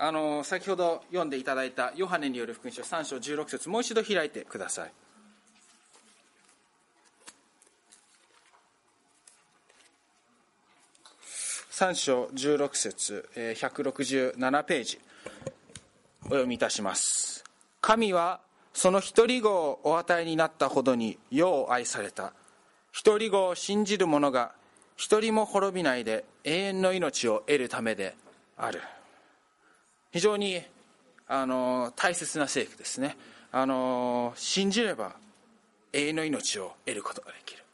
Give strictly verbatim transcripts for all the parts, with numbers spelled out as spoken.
あの先ほど読んでいただいたヨハネによる福音書さん章じゅうろく節、もう一度開いてください。さん章じゅうろく節、ひゃくろくじゅうななページお読みいたします。神はその一人子をお与えになったほどに世を愛された。一人子を信じる者が一人も滅びないで永遠の命を得るためである。非常にあの大切な聖句ですね。あの信じれば永遠の命を得ることができる。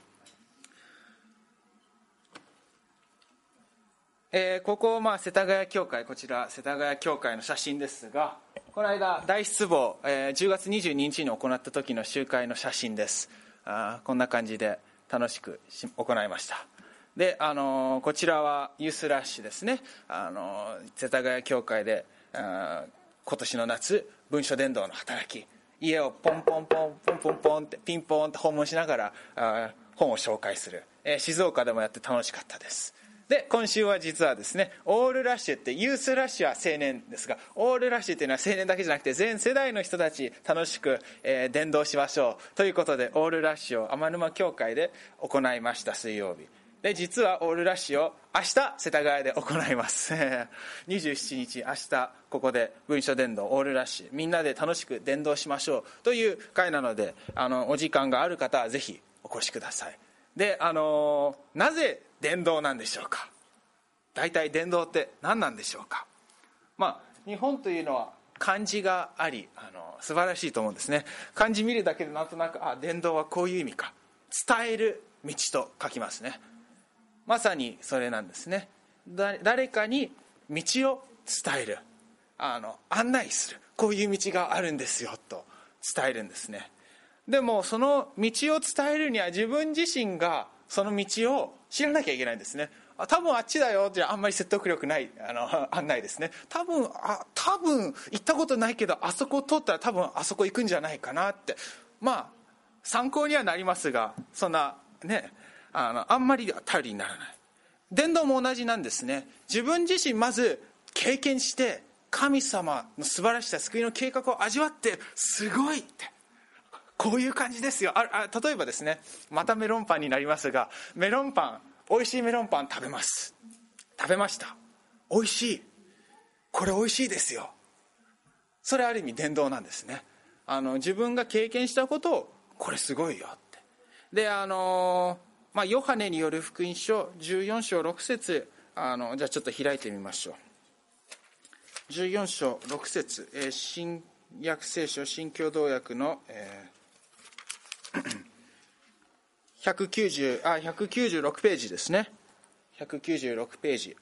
えー、ここ、まあ、世田谷教会、こちら世田谷教会の写真ですが、この間大失望、えー、じゅうがつにじゅうににちに行った時の集会の写真です。あこんな感じで楽しく行いました。で、あのー、こちらはユースラッシュですね。あのー、世田谷教会であ今年の夏文書伝道の働き、家をポンポンポンポンポンポンってピンポンって訪問しながらあ本を紹介する、えー、静岡でもやって楽しかったです。で、今週は実はですね、オールラッシュって、ユースラッシュは青年ですが、オールラッシュっていうのは青年だけじゃなくて全世代の人たち楽しく、えー、伝道しましょうということで、オールラッシュを天沼教会で行いました。水曜日で、実はオールラッシュを明日世田谷で行いますにじゅうしちにち、明日ここで文書伝道オールラッシュ、みんなで楽しく伝道しましょうという会なので、あのお時間がある方はぜひお越しください。で、あのー、なぜ伝道なんでしょうか。大体伝道って何なんでしょうか。まあ、日本というのは漢字があり、あの素晴らしいと思うんですね。漢字見るだけでなんとなく、あ、伝道はこういう意味か、伝える道と書きますね。まさにそれなんですね。だ誰かに道を伝える、あの案内する、こういう道があるんですよと伝えるんですね。でもその道を伝えるには自分自身がその道を知らなきゃいけないんですね。あ、多分あっちだよじゃあんまり説得力ないあの案内ですね。多分あ多分行ったことないけどあそこを通ったら多分あそこ行くんじゃないかなって、まあ参考にはなりますが、そんなね、あのあんまり頼りにならない。伝道も同じなんですね。自分自身まず経験して神様の素晴らしさ、救いの計画を味わって、すごいってこういう感じですよ。ああ例えばですね、またメロンパンになりますが、メロンパン、美味しいメロンパン食べます食べました、美味しい、これ美味しいですよ。それある意味伝道なんですね。あの自分が経験したことを、これすごいよって。で、あのまあヨハネによる福音書じゅうよん章ろく節、あのじゃあちょっと開いてみましょう。じゅうよん章ろく節、えー、新約聖書新共同訳の、えー、ひゃくきゅうじゅうあひゃくきゅうじゅうろくページですね。ひゃくきゅうじゅうろくページ、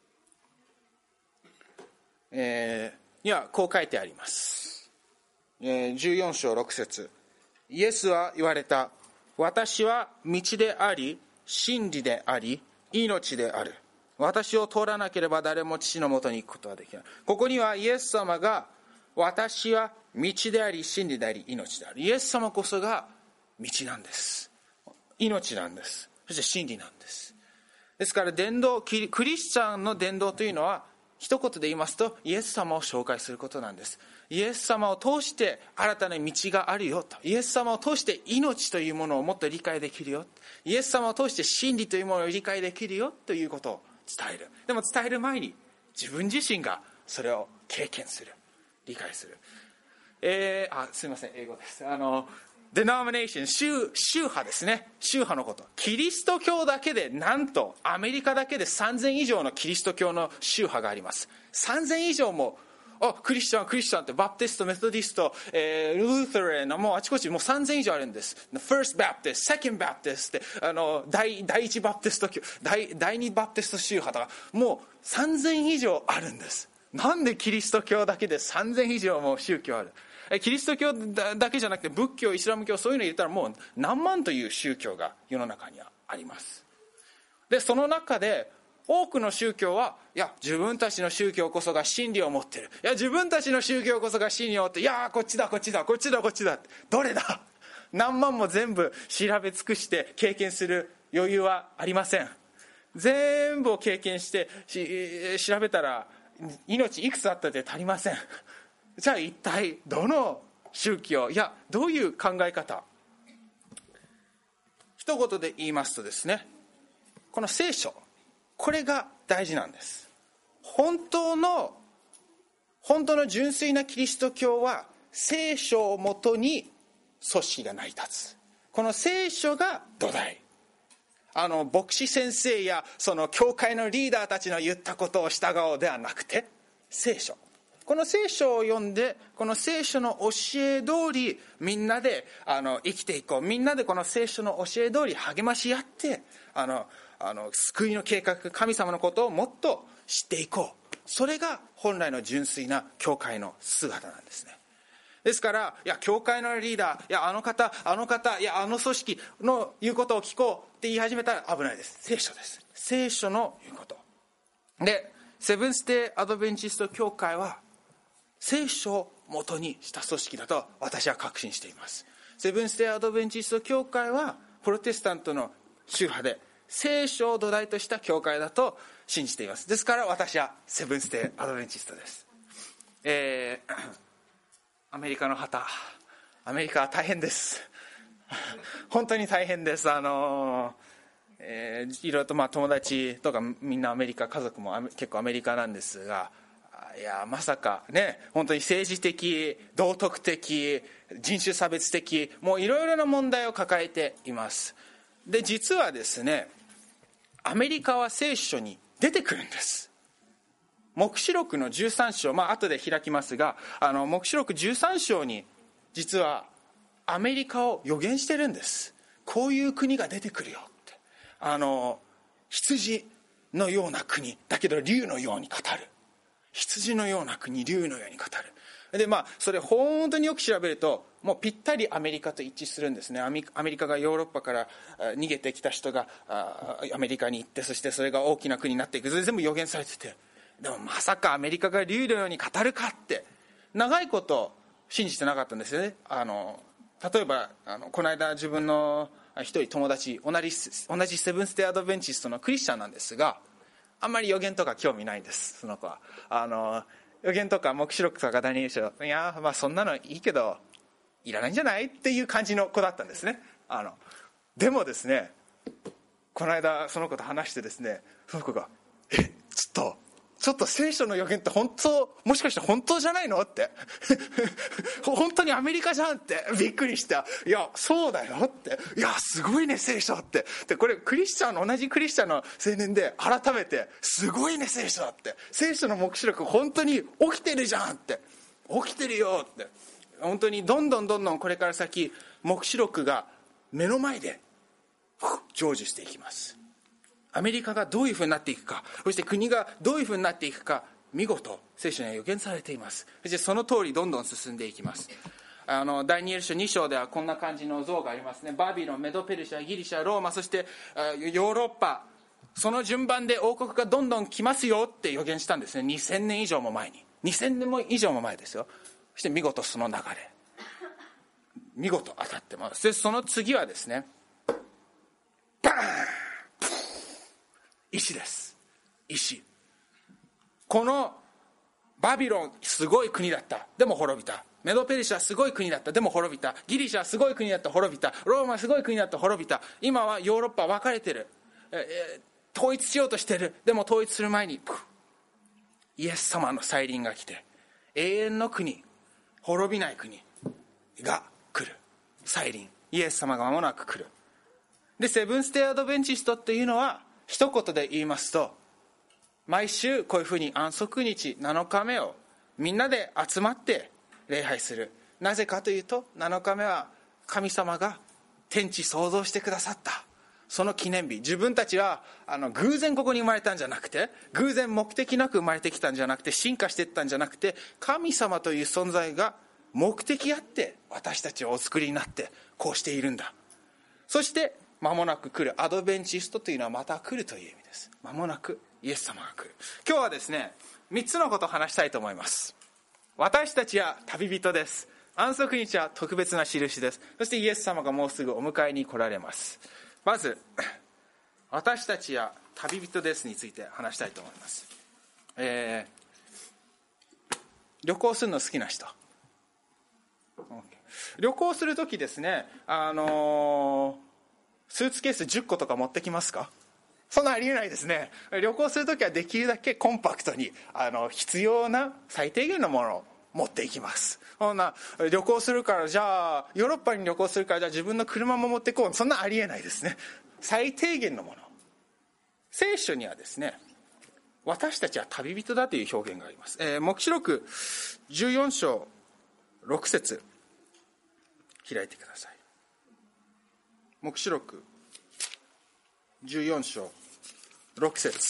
えー、にはこう書いてあります。えー、じゅうよん章ろく節、イエスは言われた。私は道であり真理であり命である。私を通らなければ誰も父のもとに行くことはできない。ここにはイエス様が、私は道であり真理であり命である。イエス様こそが道なんです。命なんです。そして真理なんです。ですから伝道、クリスチャンの伝道というのは、一言で言いますと、イエス様を紹介することなんです。イエス様を通して新たな道があるよと。イエス様を通して命というものをもっと理解できるよ。イエス様を通して真理というものを理解できるよということを伝える。でも伝える前に自分自身がそれを経験する、理解する。えー、あ、すいません、英語です。あのdenomination、宗宗派ですね。宗派のこと。キリスト教だけで、なんとアメリカだけでさんぜん以上のキリスト教の宗派があります。さんぜん以上も、あ、クリスチャンクリスチャンって、バプテスト、メソディスト、えー、ルーサレン、もうあちこちもうさんぜん以上あるんです。First Baptist、Second Baptist って、あの第第一バプテスト教、第第二バプテスト宗派とか、もうさんぜん以上あるんです。なんでキリスト教だけでさんぜん以上も宗教ある。キリスト教だけじゃなくて仏教、イスラム教、そういうの入れたらもう何万という宗教が世の中にはあります。で、その中で多くの宗教は、いや自分たちの宗教こそが真理を持ってる、いや自分たちの宗教こそが真理を持ってる、いやこっちだこっちだこっちだこっちだ、どれだ、何万も全部調べ尽くして経験する余裕はありません。全部を経験して調べたら命いくつあったって足りません。じゃあ一体どの宗教、いやどういう考え方。一言で言いますとですね、この聖書、これが大事なんです。本当の本当の純粋なキリスト教は聖書をもとに組織が成り立つ。この聖書が土台。あの牧師先生やその教会のリーダーたちの言ったことを従おうではなくて、聖書、この聖書を読んで、この聖書の教え通りみんなであの生きていこう。みんなでこの聖書の教え通り励まし合って、あのあの救いの計画、神様のことをもっと知っていこう。それが本来の純粋な教会の姿なんですね。ですから、いや教会のリーダー、いやあの方あの方、いやあの組織の言うことを聞こうって言い始めたら危ないです。聖書です。聖書の言うことで、セブンステイアドベンチスト教会は聖書を元にした組織だと私は確信しています。セブンステイアドベンチスト教会はプロテスタントの宗派で聖書を土台とした教会だと信じています。ですから私はセブンステイアドベンチストです。えー、アメリカの旗、アメリカは大変です本当に大変です。あのーえー、いろいろとまあ友達とかみんなアメリカ、家族も結構アメリカなんですが、いやまさかね、本当に政治的、道徳的、人種差別的、もういろいろな問題を抱えています。で実はですね、アメリカは聖書に出てくるんです。黙示録のじゅうさん章、まあ後で開きますが、あの黙示録じゅうさん章に実はアメリカを予言してるんです。こういう国が出てくるよって、あの羊のような国だけど竜のように語る、羊のような国、竜のように語る。でまあそれ本当によく調べるともうぴったりアメリカと一致するんですね。アメリカがヨーロッパから逃げてきた人がアメリカに行って、そしてそれが大きな国になっていく、それ全部予言されてて、でもまさかアメリカが竜のように語るかって長いこと信じてなかったんですよね。あの例えばあのこの間自分の一人友達、同じ同じセブンステイアドベンチストのクリスチャンなんですが、あんまり予言とか興味ないんです。その子はあの予言とか黙示録とかダニエル書、いやまあそんなのいいけどいらないんじゃないっていう感じの子だったんですね。あのでもですね、この間その子と話してですね、その子がえちょっとちょっと聖書の予言って本当、もしかして本当じゃないのって本当にアメリカじゃんってびっくりした。いやそうだよって、いやすごいね聖書って。でこれクリスチャンの同じクリスチャンの青年で改めてすごいね聖書だって、聖書の黙示録本当に起きてるじゃんって、起きてるよって、本当にどんどんどんどんこれから先黙示録が目の前で成就していきます。アメリカがどういうふうになっていくか、そして国がどういうふうになっていくか、見事聖書には予言されています。そしてその通りどんどん進んでいきます。あのダニエル書に章ではこんな感じの像がありますね。バビロン、メドペルシャ、ギリシャ、ローマ、そしてヨーロッパ、その順番で王国がどんどん来ますよって予言したんですね。にせんねん以上も前に、にせんねん以上も前ですよ。そして見事その流れ見事当たってます。でその次はですね、バーン、石です。石。このバビロンすごい国だった、でも滅びた。メドペルシャすごい国だった、でも滅びた。ギリシャすごい国だった、滅びた。ローマすごい国だった、滅びた。今はヨーロッパ分かれてる、えー、統一しようとしてる。でも統一する前にイエス様の再臨が来て、永遠の国、滅びない国が来る。再臨、イエス様が間もなく来る。でセブンステイアドベンチストっていうのは一言で言いますと、毎週こういうふうに安息日なのかめをみんなで集まって礼拝する。なぜかというと、なのかめは神様が天地創造してくださったその記念日。自分たちはあの偶然ここに生まれたんじゃなくて、偶然目的なく生まれてきたんじゃなくて、進化していったんじゃなくて、神様という存在が目的あって私たちをお作りになってこうしているんだ。そして間もなく来るアドベンチストというのはまた来るという意味です。間もなくイエス様が来る。今日はですね、みっつのことを話したいと思います。私たちは旅人です。安息日は特別な印です。そしてイエス様がもうすぐお迎えに来られます。まず私たちは旅人ですについて話したいと思います。えー、 旅行するの好きな人。旅行するときですね、あのー、スーツケースじゅっことか持ってきますか？そんなありえないですね。旅行するときはできるだけコンパクトに、あの必要な最低限のものを持っていきます。そんな旅行するからじゃあヨーロッパに旅行するからじゃあ自分の車も持ってこう、そんなありえないですね。最低限のもの。聖書にはですね、私たちは旅人だという表現があります。えー、黙示録じゅうよん章ろく節開いてください。黙示録じゅうよん章ろく節、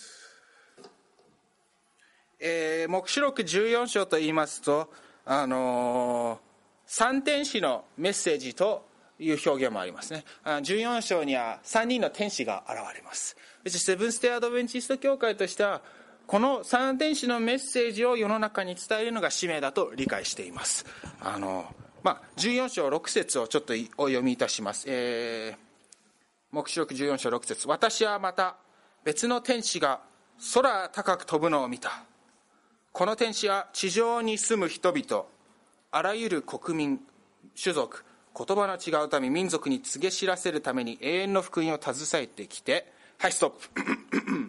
えー、黙示録じゅうよん章と言いますと、あのー、三天使のメッセージという表現もありますね。じゅうよん章にはさんにんの天使が現れます。セブンステイアドベンチスト教会としてはこの三天使のメッセージを世の中に伝えるのが使命だと理解しています。あの、まあ、じゅうよん章ろく節をちょっとお読みいたします。えー、黙示録じゅうよん章ろく節、私はまた別の天使が空高く飛ぶのを見た。この天使は地上に住む人々、あらゆる国民、種族、言葉の違う民、民族に告げ知らせるために永遠の福音を携えてきて、はい、ストップ。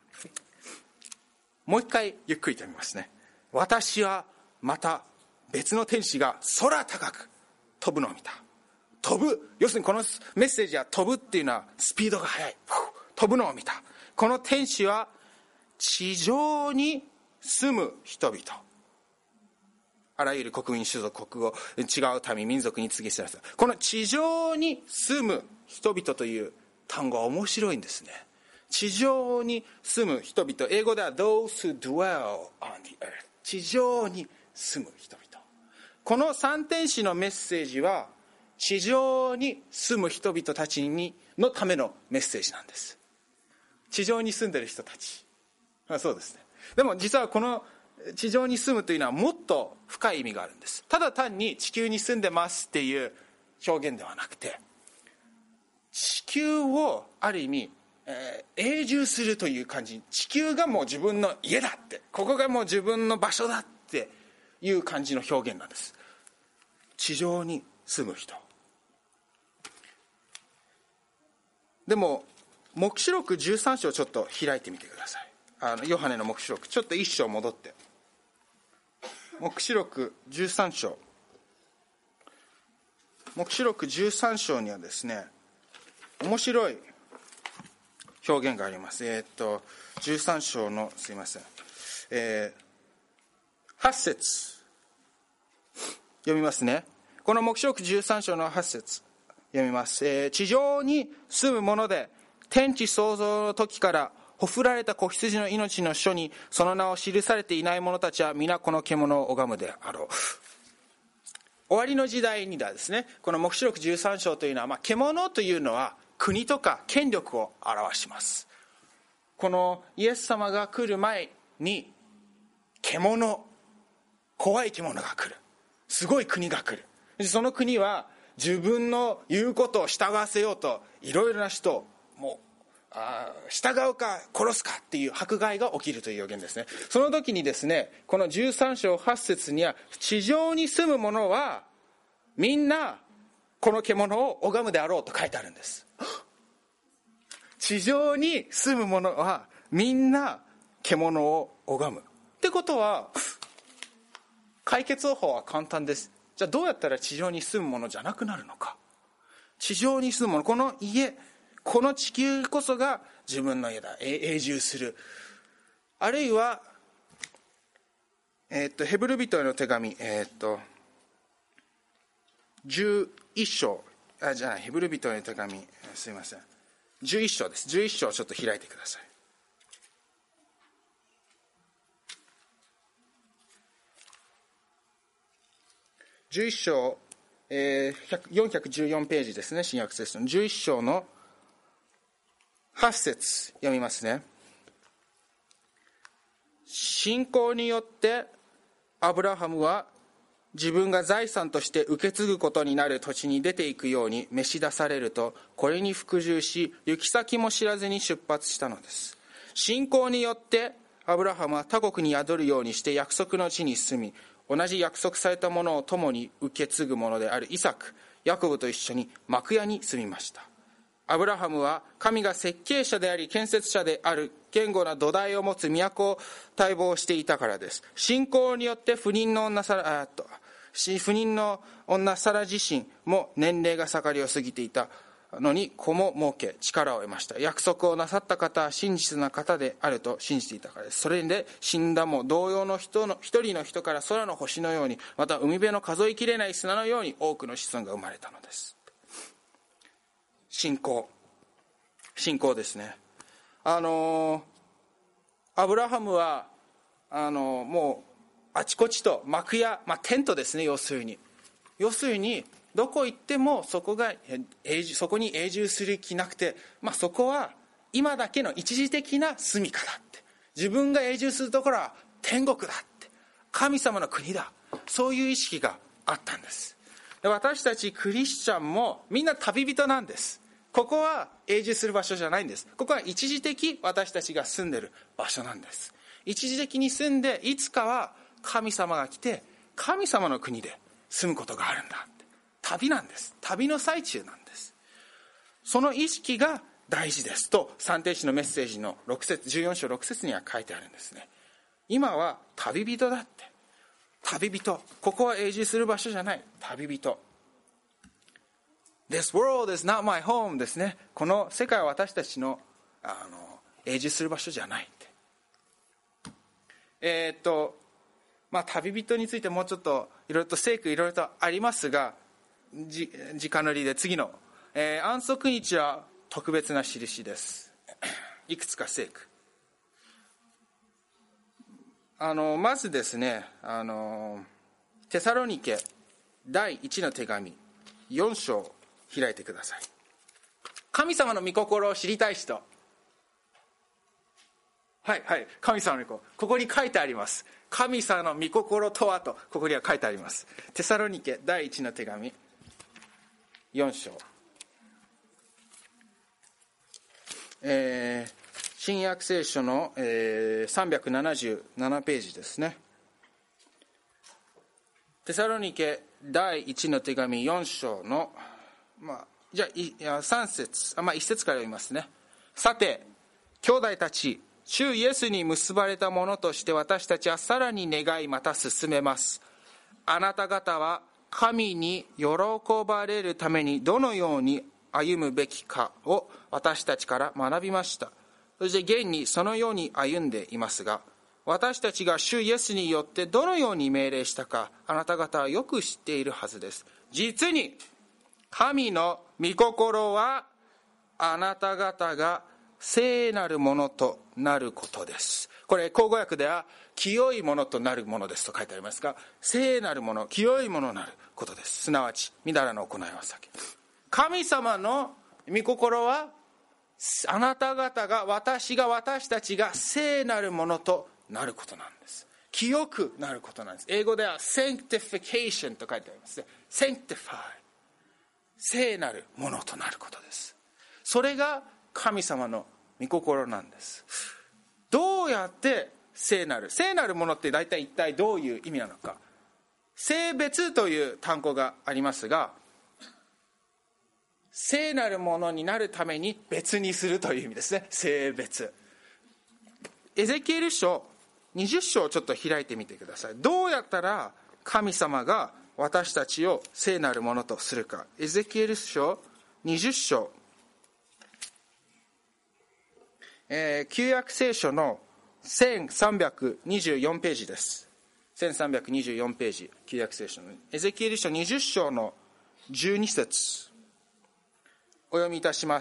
もう一回ゆっくりと見ますね。私はまた別の天使が空高く飛ぶのを見た。飛ぶ、要するにこのメッセージは飛ぶっていうのはスピードが速い。飛ぶのを見た。この天使は地上に住む人々、あらゆる国民、種族、国語、違う民、民族に告げ知らせる。この地上に住む人々という単語は面白いんですね。地上に住む人々、英語では those who dwell on the earth、 地上に住む人々。この三天使のメッセージは地上に住む人々たちにのためのメッセージなんです。地上に住んでる人たち、あ、そうですね。でも実はこの地上に住むというのはもっと深い意味があるんです。ただ単に地球に住んでますっていう表現ではなくて、地球をある意味、えー、永住するという感じ。地球がもう自分の家だって、ここがもう自分の場所だっていう感じの表現なんです。地上に住む人。でも黙示録じゅうさん章ちょっと開いてみてください。あのヨハネの黙示録ちょっと一章戻って、黙示録じゅうさん章、黙示録じゅうさん章にはですね、面白い表現があります。えー、っとじゅうさん章のすいません、えー、はち節読みますね。この黙示録じゅうさん章のはち節読みます。えー、地上に住む者で天地創造の時からほふられた子羊の命の書にその名を記されていない者たちは皆この獣を拝むであろう。終わりの時代にはですね、この黙示録じゅうさん章というのは、まあ、獣というのは国とか権力を表します。このイエス様が来る前に獣、怖い獣が来る、すごい国が来る。その国は自分の言うことを従わせようといろいろな人をもうあ従うか殺すかっていう迫害が起きるという予言ですね。その時にですね、このじゅうさん章はち節には地上に住む者はみんなこの獣を拝むであろうと書いてあるんです。地上に住む者はみんな獣を拝むってことは、解決方法は簡単です。じゃあどうやったら地上に住む者じゃなくなるのか。地上に住む者、この家、この地球こそが自分の家だ、永住する。あるいは、えー、っとヘブル人への手紙、えー、っとじゅういち章、あじゃあヘブル人への手紙、すいません、じゅういち章です。じゅういち章をちょっと開いてください。じゅういち章、えー、よんひゃくじゅうよんページですね、新約聖書のじゅういち章のはち節読みますね。信仰によってアブラハムは自分が財産として受け継ぐことになる土地に出ていくように召し出されると、これに服従し行き先も知らずに出発したのです。信仰によってアブラハムは他国に宿るようにして約束の地に住み、同じ約束されたものを共に受け継ぐものであるイサク、ヤコブと一緒に幕屋に住みました。アブラハムは神が設計者であり建設者である堅固な土台を持つ都を待望していたからです。信仰によって不妊の女サラあと不妊の女サラ自身も年齢が盛りを過ぎていたのに子も設け力を得ました。約束をなさった方は真実な方であると信じていたからです。それで死んだも同様の人の一人の人から空の星のように、また海辺の数えきれない砂のように多くの子孫が生まれたのです。信仰信仰ですね。あのアブラハムはあのもうあちこちと幕屋、まあ、テントですね。要するに要するにどこ行ってもそこが永住そこに永住する気なくて、まあ、そこは今だけの一時的な住処だって、自分が永住するところは天国だって、神様の国だ、そういう意識があったんです。で、私たちクリスチャンもみんな旅人なんです。ここは永住する場所じゃないんです。ここは一時的私たちが住んでる場所なんです。一時的に住んで、いつかは神様が来て神様の国で住むことがあるんだって、旅なんです。旅の最中なんです。その意識が大事ですと三帝師のメッセージのろく節じゅうよん章ろく節には書いてあるんですね。今は旅人だって、旅人、ここは永住する場所じゃない、旅人。This world is not my home ですね。この世界は私たちの、あの永住する場所じゃないって。えー、っとまあ旅人についてもうちょっといろいろと聖句いろいろとありますが、じ時間のりで次の、えー、安息日は特別な印です。いくつか聖句。あのまずですね、あのテサロニケだいいちの手紙よん章開いてください。神様の御心を知りたい人、はいはい神様の御心、ここに書いてあります。神様の御心とはとここには書いてあります。テサロニケだいいちの手紙よん章、えー、新約聖書の、えー、さんびゃくななじゅうななページですね。テサロニケだいいちの手紙よん章の、まあ、じゃあいやさん節、あ、まあ、いち節から読みますね。さて兄弟たち、主イエスに結ばれたものとして私たちはさらに願いまた進めます。あなた方は神に喜ばれるためにどのように歩むべきかを私たちから学びました。そして現にそのように歩んでいますが、私たちが主イエスによってどのように命令したかあなた方はよく知っているはずです。実に神の御心はあなた方が聖なるものとなることです。これ口語訳では清いものとなるものですと書いてありますが、聖なるもの、清いものとなることです。すなわちみだらの行いは避け、神様の御心はあなた方が、私が、私たちが聖なるものとなることなんです。清くなることなんです。英語では sanctification と書いてありますね。 sanctify、 聖なるものとなることです。それが神様の御心なんです。どうやって聖なる聖なるものって大体一体どういう意味なのか。聖別という単語がありますが、聖なるものになるために別にするという意味ですね。聖別。エゼキエル書にじゅう章をちょっと開いてみてください。どうやったら神様が私たちを聖なるものとするか。エゼキエル書にじゅう章、えー、旧約聖書のせんさんびゃくにじゅうよんページです。せんさんびゃくにじゅうよんページ、旧約聖書のエゼキエル書にじゅう章のじゅうに節お読みいたします。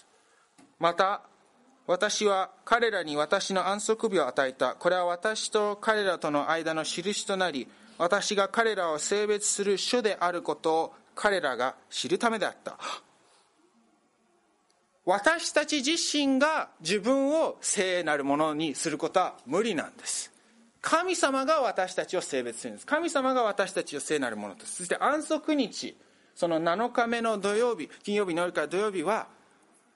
また私は彼らに私の安息日を与えた。これは私と彼らとの間の印となり、私が彼らを聖別する主であることを彼らが知るためであった。私たち自身が自分を聖なるものにすることは無理なんです。神様が私たちを聖別するんです。神様が私たちを聖なるものと。そして安息日、そのなのかめの土曜日、金曜日の夜から土曜日は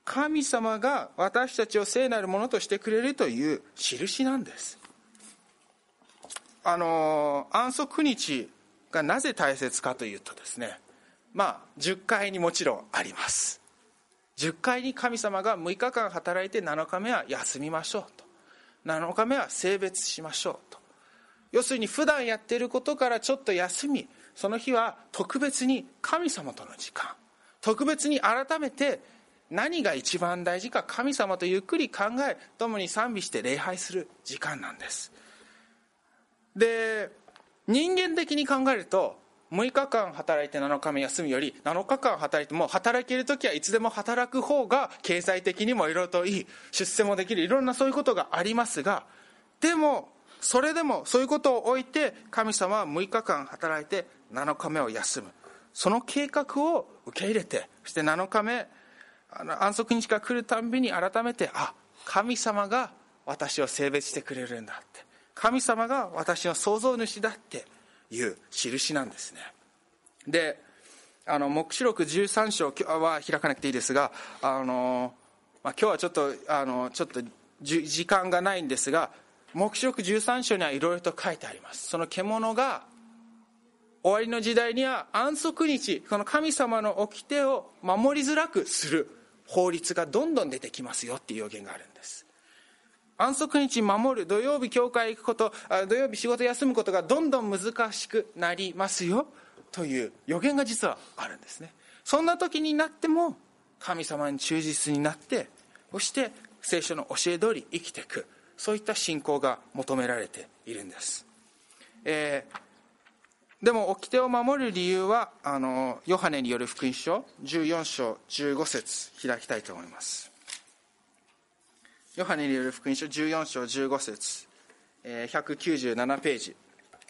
神様が私たちを聖なるものとしてくれるという印なんです。あの安息日がなぜ大切かというとですね、まあじゅっかいにもちろんあります。じゅっかいに神様がむいかかん働いてなのかめは休みましょうと、なのかめは聖別しましょうと。要するに普段やっていることからちょっと休み、その日は特別に神様との時間、特別に改めて何が一番大事か神様とゆっくり考え、共に賛美して礼拝する時間なんです。で、人間的に考えるとむいかかん働いてなのかめ休みよりなのかかん働いても働けるときはいつでも働く方が経済的にもいろいろといい、出世もできる、いろんなそういうことがありますが、でもそれでもそういうことを置いて神様はむいかかん働いてなのかめを休む、その計画を受け入れて、そしてなのかめあの安息日が来るたんびに改めて、あ、神様が私を聖別してくれるんだって、神様が私の創造主だっていう印なんですね。で、あの黙示録じゅうさん章は開かなくていいですが、あの、まあ、今日はちょっとあのちょっと時間がないんですが、黙示録じゅうさん章にはいろいろと書いてあります。その獣が終わりの時代には安息日、この神様の掟を守りづらくする法律がどんどん出てきますよっていう予言があるんです。安息日守る、土曜日教会行くこと、土曜日仕事休むことがどんどん難しくなりますよという予言が実はあるんですね。そんな時になっても神様に忠実になって、そして聖書の教え通り生きていく、そういった信仰が求められているんです。えー、でも掟を守る理由は、あのヨハネによる福音書じゅうよん章じゅうご節開きたいと思います。ヨハネによる福音書じゅうよん章じゅうご節、えー、ひゃくきゅうじゅうななページ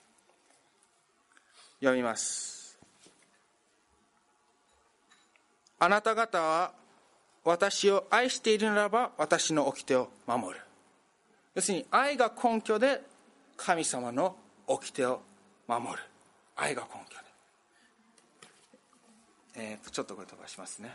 読みます。あなた方は私を愛しているならば私の掟を守る。要するに愛が根拠で神様の掟を守る。愛が根拠で、えー、ちょっとこれ飛ばしますね。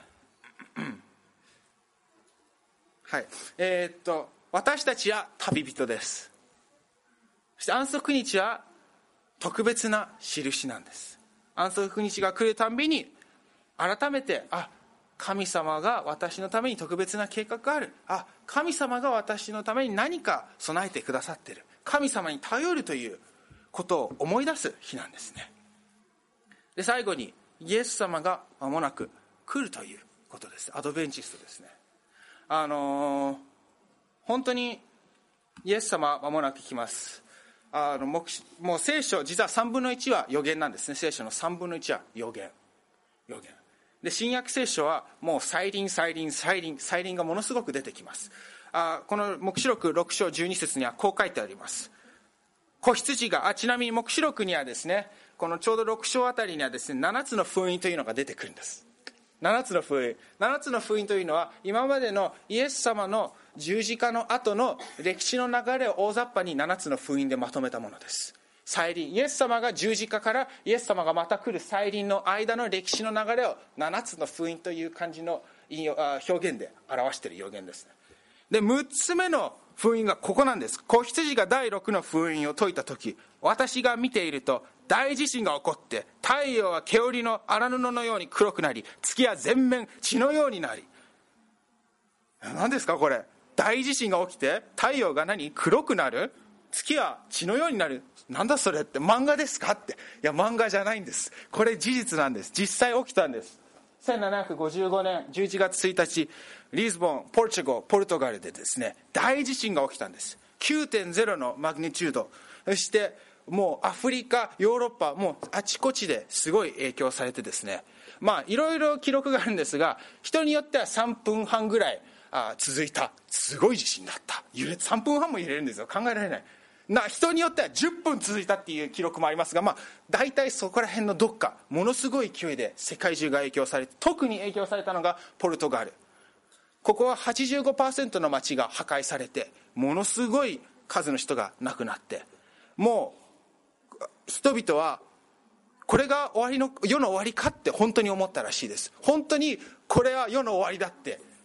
はい、えー、っと私たちは旅人です。そして安息日は特別な印なんです。安息日が来るたんびに改めて、あ、神様が私のために特別な計画がある、あ、神様が私のために何か備えてくださっている、神様に頼るということを思い出す日なんですね。で、最後にイエス様が間もなく来るということです。アドベンチストですね。あのー、本当にイエス様は間もなく来ます。あのもう聖書、実はさんぶんのいちは予言なんですね。聖書のさんぶんのいちは予言予言で、新約聖書はもう再臨再臨再臨再臨がものすごく出てきます。あ、この黙示録ろく章じゅうに節にはこう書いてあります。子羊が、あ、ちなみに黙示録にはですね、このちょうどろく章あたりにはですね、ななつの封印というのが出てくるんです。ななつの封印ななつの封印というのは、今までのイエス様の十字架の後の歴史の流れを大雑把にななつの封印でまとめたものです。再臨、イエス様が十字架からイエス様がまた来る再臨の間の歴史の流れをななつの封印という感じの表現で表している予言ですね。で、むっつめの封印がここなんです。子羊がだいろくの封印を解いた時、私が見ていると大地震が起こって、太陽は毛織の荒布のように黒くなり、月は全面血のようになり。何ですかこれ。大地震が起きて太陽が何黒くなる、月は血のようになる、なんだそれって、漫画ですかって。いや、漫画じゃないんです。これ事実なんです。実際起きたんです。せんななひゃくごじゅうごねんじゅういちがつついたち、リスボン、ポルトガル、ポルトガルでですね、大地震が起きたんです。きゅうてんゼロ のマグニチュード。そしてもうアフリカ、ヨーロッパ、もうあちこちですごい影響されてですね、まあいろいろ記録があるんですが、人によってはさんぷんはんぐらいあ続いた、すごい地震だった、揺れさんぷんはんも揺れるんですよ。考えられないな。人によってはじゅっぷん続いたっていう記録もありますが、まあ大体そこら辺のどっか、ものすごい勢いで世界中が影響されて、特に影響されたのがポルトガル。ここは はちじゅうごパーセント の町が破壊されて、ものすごい数の人が亡くなって、もう人々はこれが終わりの世の終わりかって本当に思ったらしいです。本当にこれは世の終わりだって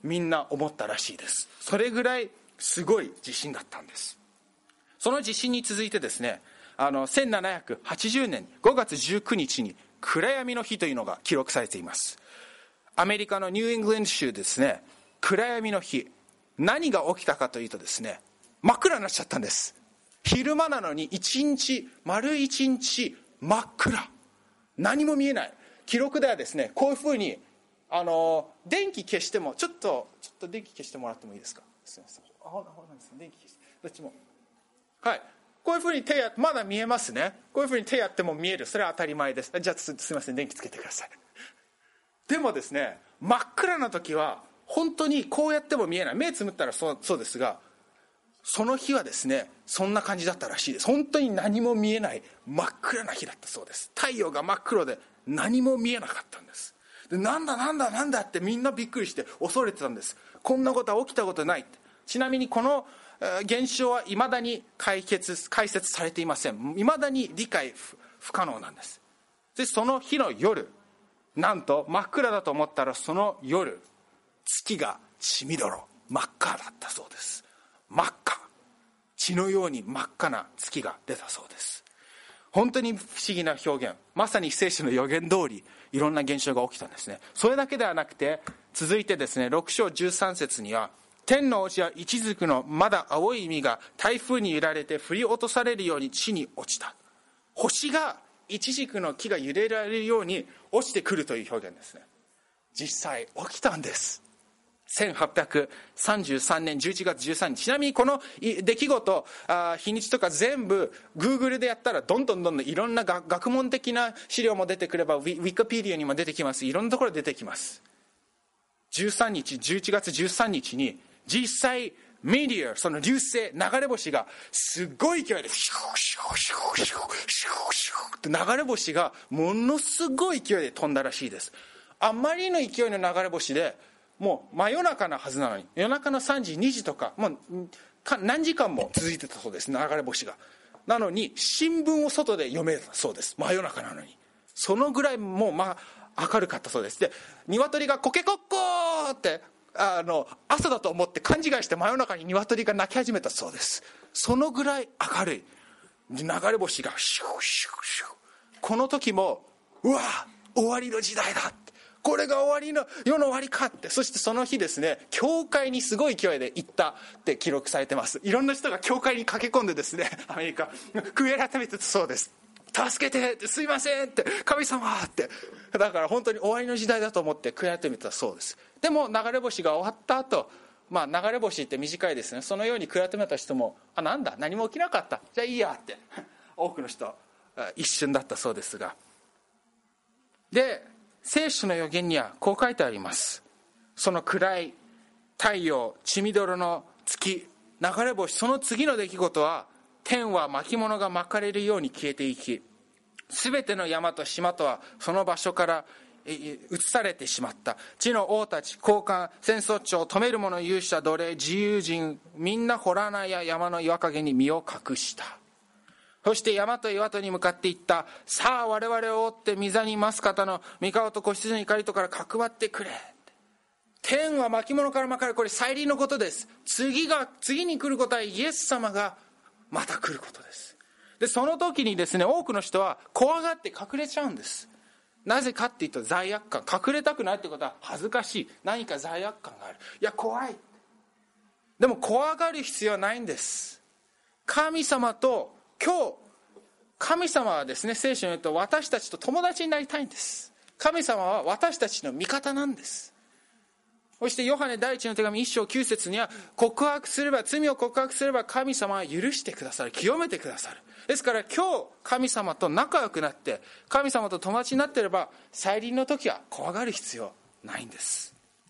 みんな思ったらしいです。それぐらいすごい地震だったんです。その地震に続いてですね、あのせんななひゃくはちじゅうねんごがつじゅうくにちに暗闇の日というのが記録されています。アメリカのニューイングランド州ですね、暗闇の日、何が起きたかというとですね、真っ暗になっちゃったんです。昼間なのに一日丸一日真っ暗、何も見えない。記録ではですね、こういうふうにあの電気消してもちょっとちょっと電気消してもらってもいいですか。すみません。あ、ほらですね、電気消してどっちも、はい、こういうふうに手やまだ見えますね。こういうふうに手やっても見える。それは当たり前です。じゃあ す, すみません電気つけてください。でもですね、真っ暗な時は本当にこうやっても見えない。目つむったらそう、そうですが、その日はですね、そんな感じだったらしいです。本当に何も見えない真っ暗な日だったそうです。太陽が真っ黒で何も見えなかったんです。で、なんだなんだなんだってみんなびっくりして恐れてたんです。こんなことは起きたことない。ちなみにこの現象はいまだに解決解説されていません。いまだに理解不可能なんです。で、その日の夜、なんと真っ暗だと思ったらその夜、月が血みどろ真っ赤だったそうです。真っ赤、血のように真っ赤な月が出たそうです。本当に不思議な表現、まさに聖書の予言通りいろんな現象が起きたんですね。それだけではなくて、続いてですね、ろく章じゅうさん節には、天の星や一軸のまだ青い実が台風に揺られて振り落とされるように地に落ちた。星が一軸の木が揺れられるように落ちてくるという表現ですね。実際起きたんです。せんはっぴゃくさんじゅうさんねんじゅういちがつじゅうさんにち、ちなみにこの出来事、あ日にちとか全部 Google でやったらどんどんどんどんいろんな学問的な資料も出てくれば、ウィキペディアにも出てきます。いろんなところで出てきます。じゅうさんにち、じゅういちがつじゅうさんにちに実際メディア、その流星、流れ星がすごい勢いでシューシューシューシューシューシューって流れ星がものすごい勢いで飛んだらしいです。あまりの勢いの流れ星で、もう真夜中なはずなのに、夜中のさんじにじとかもう何時間も続いてたそうです、流れ星が。なのに新聞を外で読めたそうです、真夜中なのに。そのぐらいもうまあ明るかったそうです。で、鶏がコケコッコーってあの朝だと思って勘違いして真夜中に鶏が鳴き始めたそうです。そのぐらい明るい流れ星がシューシューシュー。この時もうわ終わりの時代だ、これが終わりの世の終わりかって。そしてその日ですね、教会にすごい勢いで行ったって記録されてます。いろんな人が教会に駆け込んでですね、アメリカ悔い改めてたそうです。助けてって、すいませんって、神様って。だから本当に終わりの時代だと思って悔い改めてたそうです。でも流れ星が終わった後、まあ流れ星って短いですね。そのように悔い改めた人も、あ、なんだ何も起きなかった、じゃあいいやって多くの人一瞬だったそうですが、で聖書の預言にはこう書いてあります。その暗い太陽、血みどろの月、流れ星、その次の出来事は、天は巻物が巻かれるように消えていき、すべての山と島とはその場所から移されてしまった。地の王たち、高官、戦争長、止める者、勇者、奴隷、自由人、みんな洞穴や山の岩陰に身を隠した。そして山と岩とに向かっていった。さあ我々を追って御座に増す方の御顔と子羊の怒りとからかくまってくれ。天は巻物から巻かれる。これ再臨のことです。次が次に来ることはイエス様がまた来ることです。でその時にですね、多くの人は怖がって隠れちゃうんです。なぜかっていうと、罪悪感。隠れたくないってことは恥ずかしい、何か罪悪感がある、いや怖い。でも怖がる必要はないんです。神様と今日、神様はですね、聖書によると私たちと友達になりたいんです。神様は私たちの味方なんです。そしてヨハネ第一の手紙一章九節には、告白すれば、罪を告白すれば神様は許してくださる、清めてくださる。ですから今日神様と仲良くなって、神様と友達になっていれば、再臨の時は怖がる必要ないんです。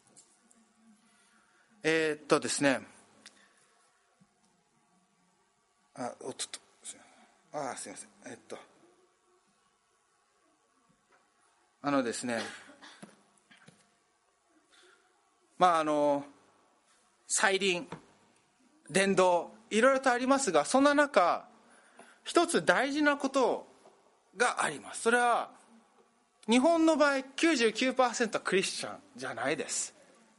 えー、っとですねあおっとっとああすいませんえっとあのですねまああの再臨、伝道、いろいろとありますが、そんな中一つ大事なことがあります。それは日本の場合 きゅうじゅうきゅうパーセント クリスチャンじゃないです。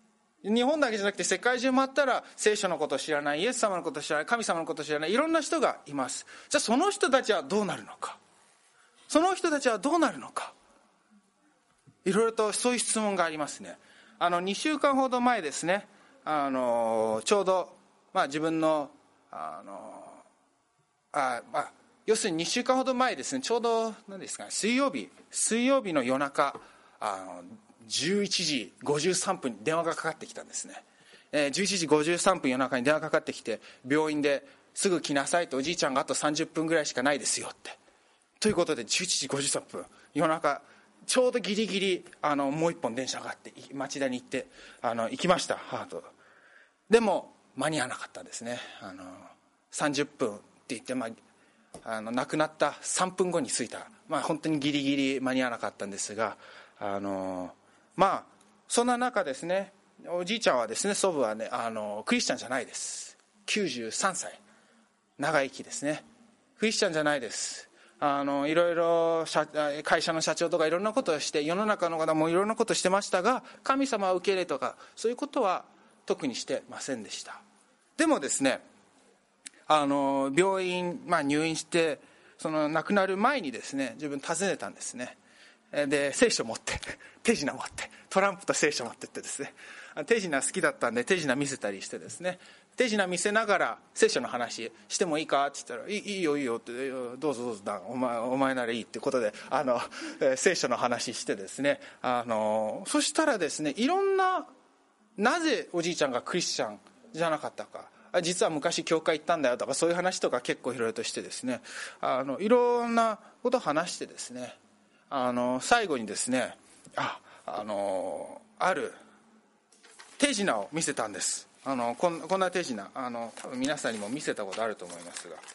日本だけじゃなくて世界中回ったら聖書のことを知らない、イエス様のことを知らない、神様のことを知らない、いろんな人がいます。じゃあその人たちはどうなるのか、その人たちはどうなるのか、いろいろとそういう質問がありますね。あのにしゅうかんほど前ですね、あのちょうど、まあ、自分のあのあ、まあ、要するににしゅうかんほど前ですね、ちょうど何ですかね、水曜日水曜日の夜中、あのじゅういちじごじゅうさんぷんに電話がかかってきたんですね、えー、じゅういちじごじゅうさんぷん夜中に電話がかかってきて、病院ですぐ来なさいと、おじいちゃんがあとさんじゅっぷんぐらいしかないですよってということで、じゅういちじごじゅうさんぷん夜中ちょうどギリギリあのもう一本電車があって町田に行ってあの行きました、母と。でも間に合わなかったんですね。あのさんじゅっぷんって言って、まあ、あの亡くなったさんぷんごに着いた、まあ、本当にギリギリ間に合わなかったんですが、あのまあそんな中ですね、おじいちゃんはですね、祖父はね、あのクリスチャンじゃないです。きゅうじゅうさんさい、長生きですね。クリスチャンじゃないです。あのいろいろ会社の社長とかいろんなことをして、世の中の方もいろんなことをしてましたが、神様を受け入れとかそういうことは特にしてませんでした。でもですね、あの病院、まあ、入院してその亡くなる前にですね、自分訪ねたんですね。で聖書持って手品持ってトランプと聖書持ってってですね、手品好きだったんで手品見せたりしてですね、手品見せながら聖書の話してもいいかって言ったら、いいよいいよって、どうぞどうぞだ、お前、お前ならいいってことであの聖書の話してですね、あのそしたらですね、いろんな、なぜおじいちゃんがクリスチャンじゃなかったか、実は昔教会行ったんだよとか、そういう話とか結構いろいろとしてですね、あのいろんなことを話してですね、あの最後にですね、ああのある手品を見せたんです。あのこんこんな手品、あの多分皆さんにも見せたことあると思いますが、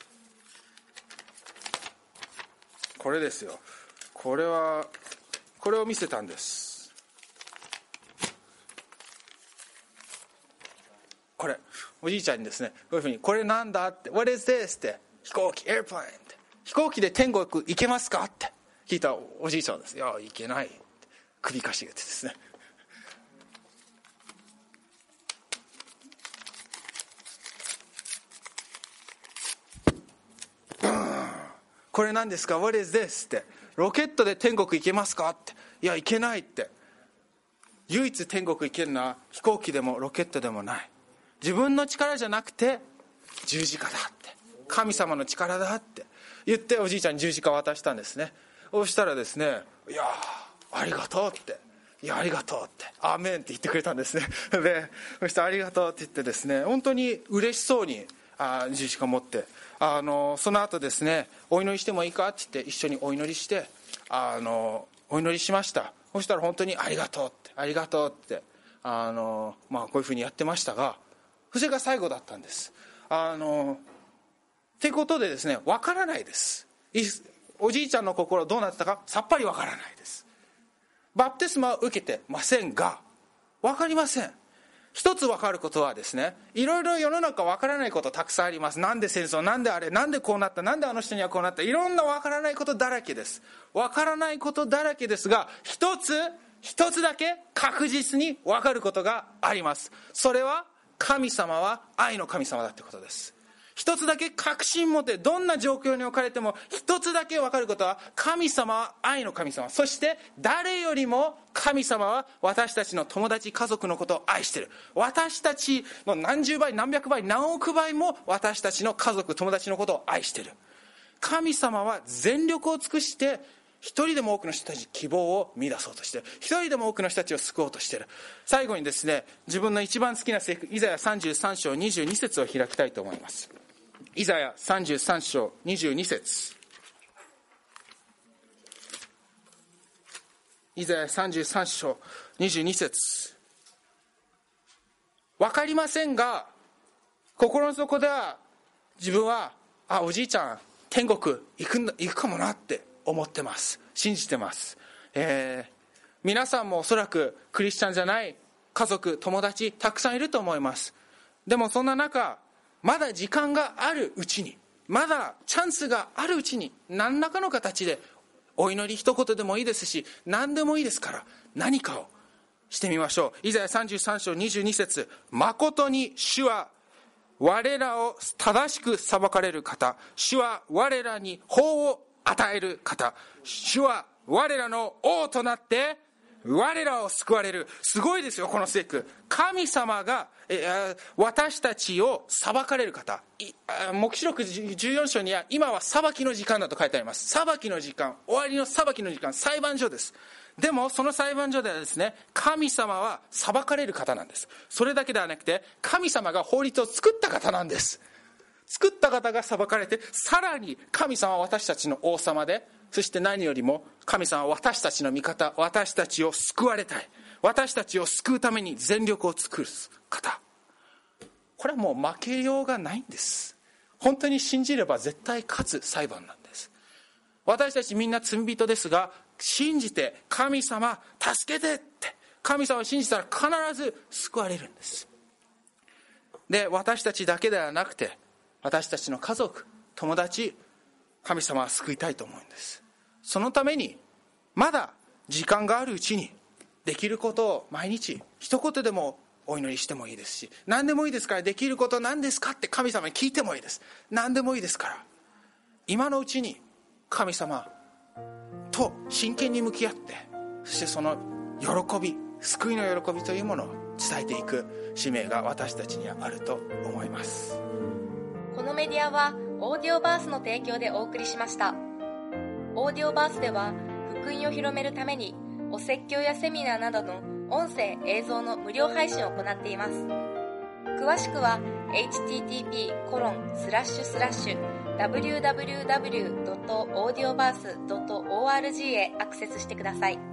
これですよ。これはこれを見せたんです。これおじいちゃんにですね、こういうふうに、これなんだって、 What is this? って、飛行機、エアプラインって、飛行機で天国行けますかって聞いたおじいちゃんです。いや行けないって首かしげてですね、これ何ですか What is this? って、ロケットで天国行けますかって、いや行けないって、唯一天国行けるのは飛行機でもロケットでもない、自分の力じゃなくて十字架だって、神様の力だって言っておじいちゃんに十字架を渡したんですね。そうしたらですね、いやありがとうって、いやありがとうって、アーメンって言ってくれたんですね。でそしてありがとうって言ってですね、本当に嬉しそうにあ十字架を持って、あのその後ですね、お祈りしてもいいかって言って一緒にお祈りして、あのお祈りしました。そしたら本当にありがとうってありがとうってあの、まあ、こういうふうにやってましたが、それが最後だったんです。あのってことでですね、分からないです。おじいちゃんの心どうなってたかさっぱり分からないです。バプテスマを受けてませんが、分かりません。一つ分かることはですね、いろいろ世の中分からないことたくさんあります。なんで戦争、なんであれ、なんでこうなった、なんであの人にはこうなった、いろんな分からないことだらけです。分からないことだらけですが、一つ一つだけ確実に分かることがあります。それは神様は愛の神様だってことです。一つだけ確信持って、どんな状況に置かれても一つだけ分かることは、神様は愛の神様、そして誰よりも神様は私たちの友達家族のことを愛している。私たちの何十倍何百倍何億倍も私たちの家族友達のことを愛している。神様は全力を尽くして一人でも多くの人たちに希望を見出そうとしている。一人でも多くの人たちを救おうとしている。最後にですね、自分の一番好きな聖句、イザヤさんじゅうさん章にじゅうに節を開きたいと思います。イザヤさんじゅうさん章にじゅうに節。イザヤさんじゅうさん章にじゅうに節。分かりませんが、心の底では自分は、あ、おじいちゃん天国行くんだ、行くかもなって思ってます。信じてます。えー、皆さんもおそらくクリスチャンじゃない家族友達たくさんいると思います。でもそんな中、まだ時間があるうちに、まだチャンスがあるうちに、何らかの形でお祈り一言でもいいですし、何でもいいですから、何かをしてみましょう。イザヤさんじゅうさん章にじゅうに節、誠に主は我らを正しく裁かれる方、主は我らに法を与える方、主は我らの王となって我らを救われる。すごいですよ、この聖句。神様がえ私たちを裁かれる方。黙示録じゅうよん章には今は裁きの時間だと書いてあります。裁きの時間、終わりの裁きの時間、裁判所です。でもその裁判所ではですね、神様は裁かれる方なんです。それだけではなくて、神様が法律を作った方なんです。作った方が裁かれて、さらに神様は私たちの王様で、そして何よりも神様は私たちの味方、私たちを救われたい、私たちを救うために全力を尽くす方。これはもう負けようがないんです。本当に信じれば絶対勝つ裁判なんです。私たちみんな罪人ですが、信じて神様助けてって神様を信じたら必ず救われるんです。で、私たちだけではなくて、私たちの家族、友達、神様は救いたいと思うんです。そのためにまだ時間があるうちにできることを毎日一言でもお祈りしてもいいですし、何でもいいですから、できること何ですかって神様に聞いてもいいです。何でもいいですから、今のうちに神様と真剣に向き合って、そしてその喜び、救いの喜びというものを伝えていく使命が私たちにはあると思います。 このメディアはオーディオバースの提供でお送りしました。オーディオバースでは福音を広めるためにお説教やセミナーなどの音声映像の無料配信を行っています。詳しくは エイチティーティーピーコロンスラッシュスラッシュダブリューダブリューダブリュードットオーディオバースドットオーアールジー へアクセスしてください。